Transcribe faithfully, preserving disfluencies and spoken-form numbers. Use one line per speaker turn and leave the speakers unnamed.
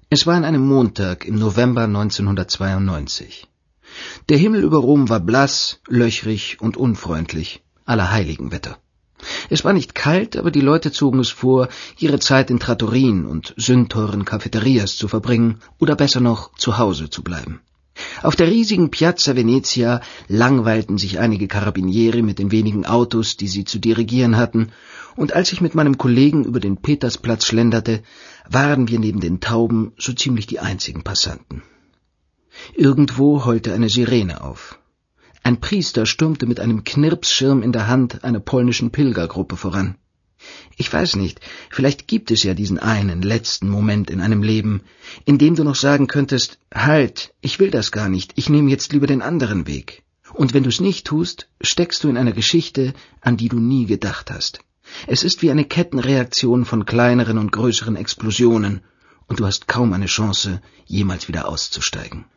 Es war an einem Montag im November neunzehnhundertzweiundneunzig. Der Himmel über Rom war blass, löchrig und unfreundlich, Allerheiligenwetter. Es war nicht kalt, aber die Leute zogen es vor, ihre Zeit in Trattorien und sündteuren Cafeterias zu verbringen oder besser noch zu Hause zu bleiben. Auf der riesigen Piazza Venezia langweilten sich einige Karabinieri mit den wenigen Autos, die sie zu dirigieren hatten, und als ich mit meinem Kollegen über den Petersplatz schlenderte, waren wir neben den Tauben so ziemlich die einzigen Passanten. Irgendwo heulte eine Sirene auf. Ein Priester stürmte mit einem Knirpsschirm in der Hand einer polnischen Pilgergruppe voran. Ich weiß nicht, vielleicht gibt es ja diesen einen letzten Moment in einem Leben, in dem du noch sagen könntest, halt, ich will das gar nicht, ich nehme jetzt lieber den anderen Weg. Und wenn du es nicht tust, steckst du in einer Geschichte, an die du nie gedacht hast. Es ist wie eine Kettenreaktion von kleineren und größeren Explosionen, und du hast kaum eine Chance, jemals wieder auszusteigen.